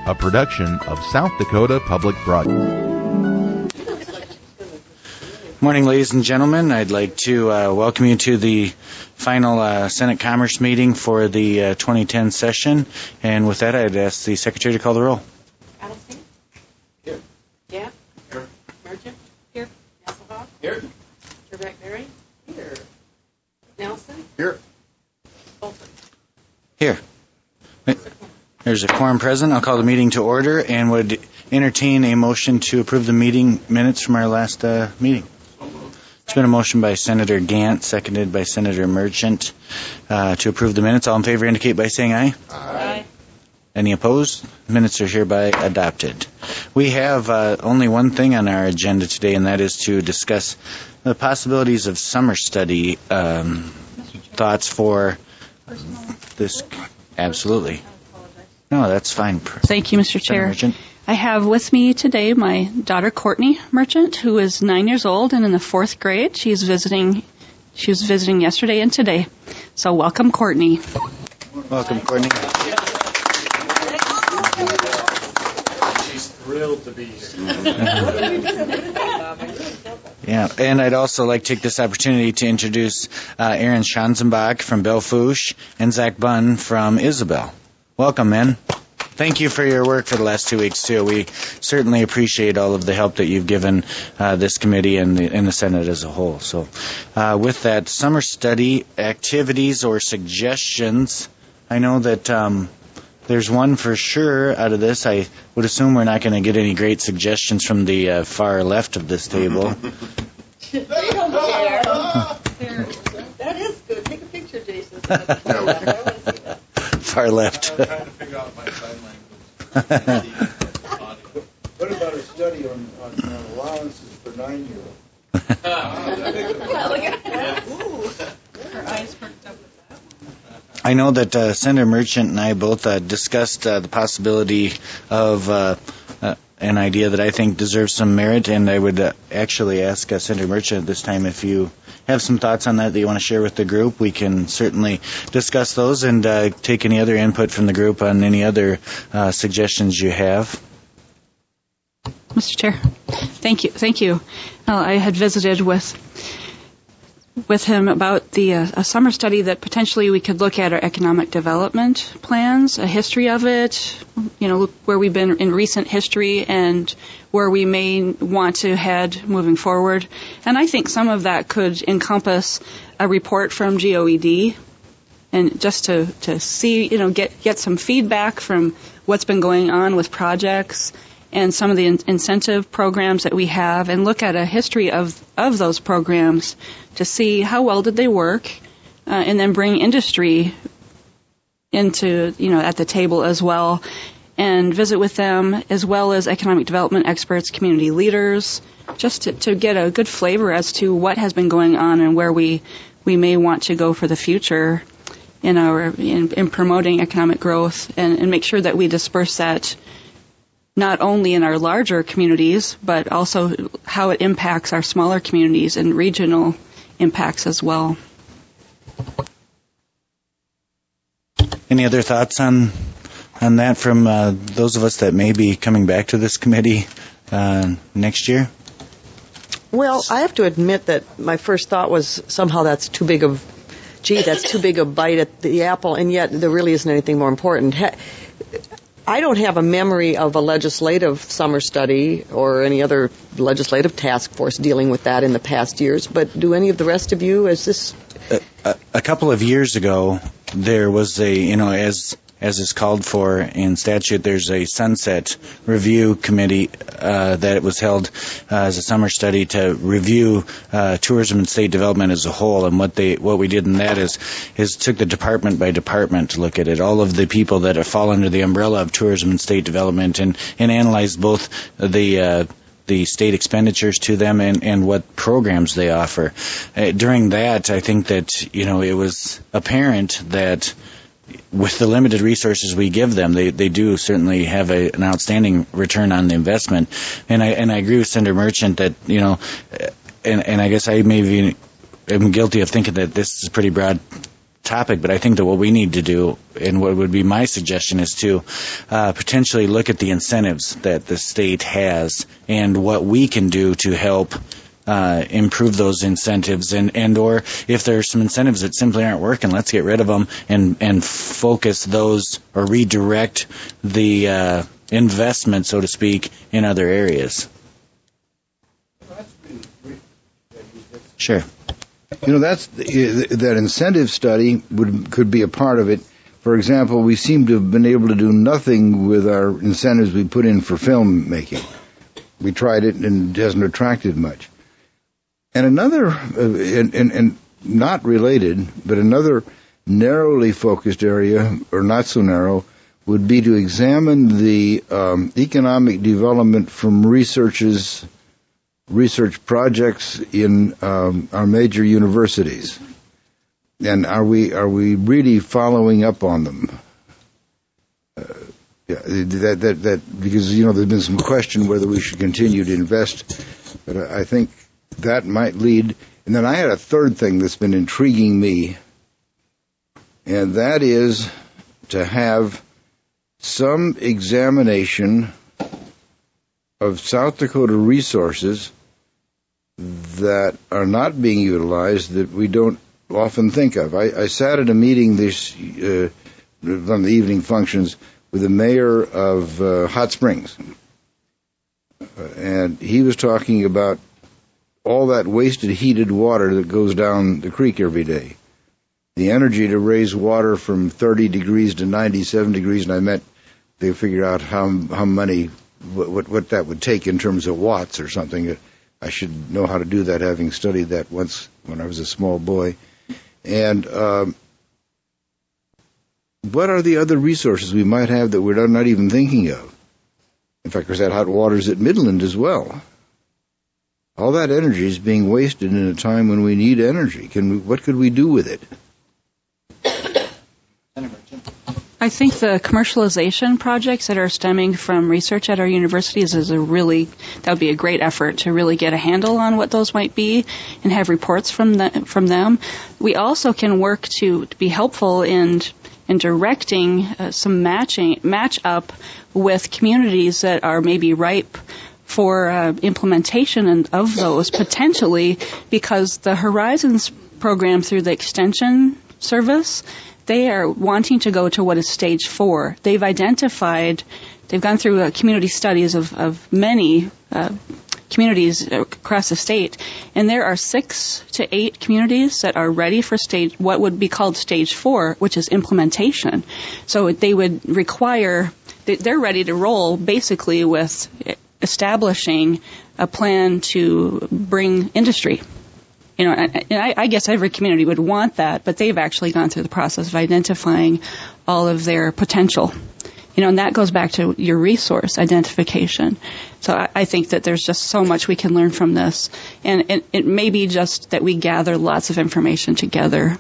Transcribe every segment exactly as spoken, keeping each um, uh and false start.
a production of South Dakota Public Broadcasting. Morning, ladies and gentlemen. I'd like to uh, welcome you to the final uh, Senate Commerce meeting for the uh, twenty ten session. And with that, I'd ask the Secretary to call the roll. Adelstein? Here. Gaff? Here. Merchant? Here. Hasselhoff? Here. Trebek-Berry? Here. Nelson? Here. Bolton? Here. There's a quorum present. I'll call the meeting to order and would entertain a motion to approve the meeting minutes from our last uh, meeting. It's been a motion by Senator Gant, seconded by Senator Merchant, uh, to approve the minutes. All in favor indicate by saying aye. Aye. Any opposed? Minutes are hereby adopted. We have uh, only one thing on our agenda today, and that is to discuss the possibilities of summer study um, thoughts for this. Absolutely. No, that's fine. Thank you, Mister Chair. Merchant. I have with me today my daughter Courtney Merchant, who is nine years old and in the fourth grade. She's visiting. She was visiting yesterday and today. So welcome, Courtney. Welcome, Courtney. She's thrilled to be here. Yeah, and I'd also like to take this opportunity to introduce uh, Aaron Schanzenbach from Belfouche and Zach Bunn from Isabel. Welcome, men. Thank you for your work for the last two weeks, too. We certainly appreciate all of the help that you've given uh, this committee and the, and the Senate as a whole. So uh, with that, summer study activities or suggestions, I know that um, there's one for sure out of this. I would assume we're not going to get any great suggestions from the uh, far left of this table. They don't care. That is good. Take a picture, Jason. I want to see that. Far left. I'm trying to figure out my sign language. What about a study on, on, on allowances for nine-year-olds? Look at that. Ooh. Her eyes perked up with that one. I know that uh, Senator Merchant and I both uh, discussed uh, the possibility of uh, uh, an idea that I think deserves some merit, and I would uh, actually ask uh, Senator Merchant at this time if you have some thoughts on that that you want to share with the group. We can certainly discuss those and uh, take any other input from the group on any other uh, suggestions you have. Mister Chair, thank you. Thank you. Uh, I had visited with with him about the uh, a summer study that potentially we could look at our economic development plans, a history of it, you know, look where we've been in recent history and where we may want to head moving forward. And I think some of that could encompass a report from G O E D and just to, to see, you know, get, get some feedback from what's been going on with projects and some of the in- incentive programs that we have, and look at a history of, of those programs to see how well did they work, uh, and then bring industry into, you know, at the table as well, and visit with them as well as economic development experts, community leaders, just to, to get a good flavor as to what has been going on and where we, we may want to go for the future in our in, in promoting economic growth, and, and make sure that we disperse that not only in our larger communities, but also how it impacts our smaller communities and regional impacts as well. Any other thoughts on on that from uh, those of us that may be coming back to this committee uh, next year? Well, I have to admit that my first thought was somehow that's too big of, gee, that's too big a bite at the apple, and yet there really isn't anything more important. I don't have a memory of a legislative summer study or any other legislative task force dealing with that in the past years, but do any of the rest of you, is this... A, a, a couple of years ago, there was a, you know, as as is called for in statute, there's a sunset review committee uh, that was held uh, as a summer study to review uh, tourism and state development as a whole. And what they what we did in that is is took the department by department to look at it, all of the people that fall under the umbrella of tourism and state development, and and analyzed both the uh, the state expenditures to them and, and what programs they offer. Uh, during that, I think that, you know, it was apparent that with the limited resources we give them, they, they do certainly have a, an outstanding return on the investment. And I and I agree with Senator Merchant that, you know, and, and I guess I maybe am guilty of thinking that this is a pretty broad topic, but I think that what we need to do, and what would be my suggestion, is to uh, potentially look at the incentives that the state has and what we can do to help uh, improve those incentives, and, and or if there are some incentives that simply aren't working, let's get rid of them and, and focus those or redirect the uh, investment, so to speak, in other areas. Sure. You know, that's that incentive study would could be a part of it. For example, we seem to have been able to do nothing with our incentives we put in for film making. We tried it and it hasn't attracted much. And another, uh, and, and, and not related, but another narrowly focused area, or not so narrow, would be to examine the um, economic development from researches. research projects in um, our major universities, and are we are we really following up on them? Uh, yeah, that that that because you know there's been some question whether we should continue to invest, but I, I think that might lead. And then I had a third thing that's been intriguing me, and that is to have some examination of South Dakota resources that are not being utilized that we don't often think of. I, I sat at a meeting this uh, on the evening functions with the mayor of uh, Hot Springs, uh, and he was talking about all that wasted heated water that goes down the creek every day. The energy to raise water from thirty degrees to ninety-seven degrees, and I meant they figured out how how many what what, what that would take in terms of watts or something. I should know how to do that, having studied that once when I was a small boy. And um, what are the other resources we might have that we're not even thinking of? In fact, there's that hot waters at Midland as well. All that energy is being wasted in a time when we need energy. Can we, what could we do with it? I think the commercialization projects that are stemming from research at our universities is a really, that would be a great effort to really get a handle on what those might be and have reports from the, from them. We also can work to, to be helpful in in directing uh, some matching match up with communities that are maybe ripe for uh, implementation of those potentially, because the Horizons program through the Extension Service, they are wanting to go to what is stage four. They've identified, they've gone through uh, community studies of, of many uh, communities across the state, and there are six to eight communities that are ready for stage, what would be called stage four, which is implementation. So they would require, they're ready to roll basically with establishing a plan to bring industry. You know, and I, I guess every community would want that, but they've actually gone through the process of identifying all of their potential. You know, and that goes back to your resource identification. So I, I think that there's just so much we can learn from this. And it, it may be just that we gather lots of information together.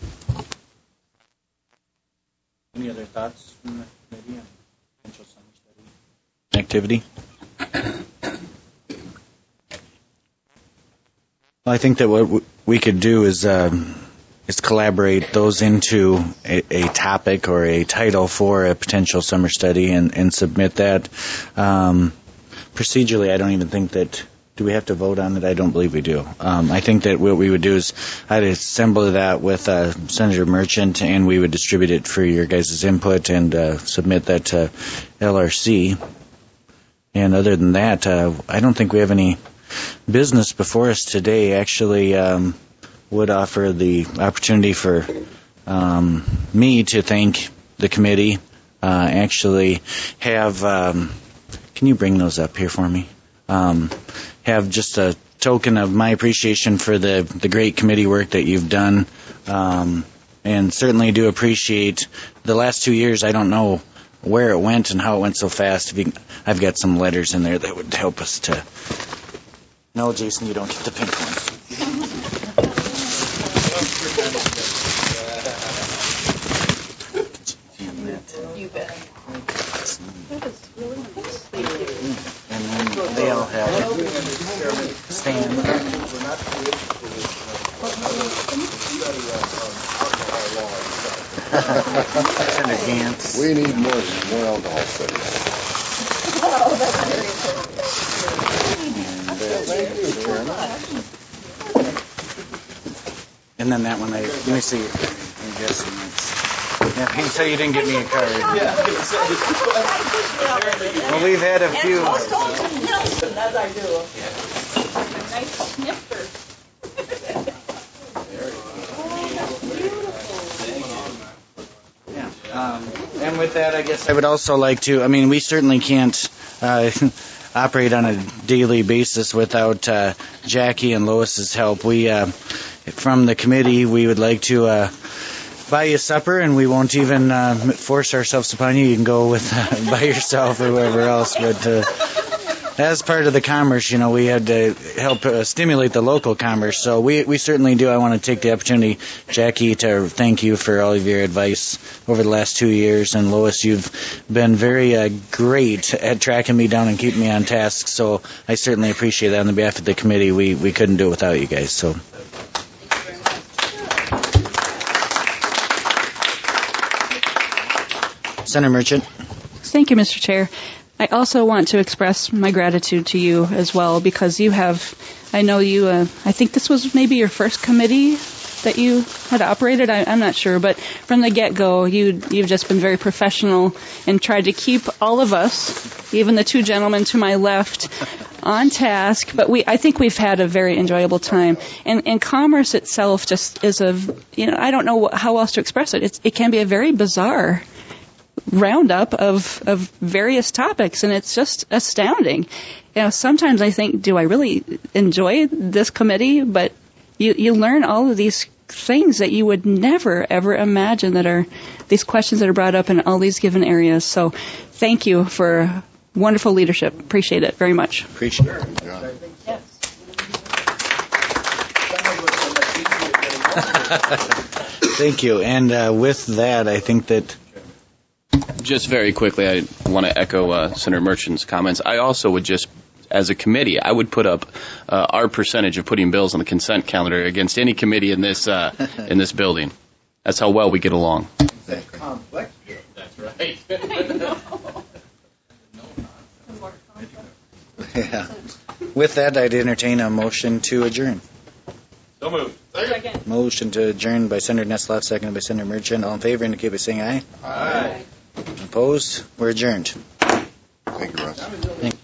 Any other thoughts from the committee on potential summer study activity? Well, I think that what we could do is um, is collaborate those into a, a topic or a title for a potential summer study and, and submit that. Um, procedurally, I don't even think that, do we have to vote on it? I don't believe we do. Um, I think that what we would do is I'd assemble that with uh, Senator Merchant, and we would distribute it for your guys' input and uh, submit that to L R C. And other than that, uh, I don't think we have any business before us today. Actually, um, would offer the opportunity for um, me to thank the committee. Uh, actually, have um, can you bring those up here for me? Um, have just a token of my appreciation for the the great committee work that you've done, um, and certainly do appreciate the last two years. I don't know where it went and how it went so fast. If you, I've got some letters in there that would help us to. No, Jason, you don't get the pink one. You bet. That is really nice. Thank you. And then they all have stand. Senator Gantz. We need more, more alcohol studies. Oh, that's very Thank you, Chairman. And then that one, I, let me see. I'm guessing it's. Yeah, you say you didn't get me a card. Well, we've had a few. Nelson, as I do. Nice sniffer. Um, and with that, I guess I would also like to, I mean, we certainly can't uh, operate on a daily basis without uh, Jackie and Lois's help. We, uh, from the committee, we would like to uh, buy you supper, and we won't even uh, force ourselves upon you. You can go with uh, by yourself or whoever else, but uh, as part of the commerce, you know, we had to help uh, stimulate the local commerce. So we we certainly do. I want to take the opportunity, Jackie, to thank you for all of your advice over the last two years. And Lois, you've been very uh, great at tracking me down and keeping me on task. So I certainly appreciate that. On the behalf of the committee, we, we couldn't do it without you guys. So. Senator Merchant. Thank you, Mister Chair. I also want to express my gratitude to you as well, because you have, I know you, uh, I think this was maybe your first committee that you had operated. I, I'm not sure, but from the get-go, you, you've just been very professional and tried to keep all of us, even the two gentlemen to my left, on task. But we, I think we've had a very enjoyable time. And, and commerce itself just is a, you know, I don't know how else to express it. It's, it can be a very bizarre roundup of, of various topics, and it's just astounding. You know, sometimes I think, do I really enjoy this committee? But you, you learn all of these things that you would never, ever imagine, that are these questions that are brought up in all these given areas. So thank you for wonderful leadership. Appreciate it very much. Appreciate it. Yes. Thank you. And uh, with that, I think that just very quickly, I want to echo uh, Senator Merchant's comments. I also would just, as a committee, I would put up uh, our percentage of putting bills on the consent calendar against any committee in this uh, in this building. That's how well we get along. That's complex. That's right. yeah. With that, I'd entertain a motion to adjourn. So moved. Second. Motion to adjourn by Senator Neslov, seconded by Senator Merchant. All in favor indicate by saying aye. Aye. Opposed? We're adjourned. Thank you, Russ. Thank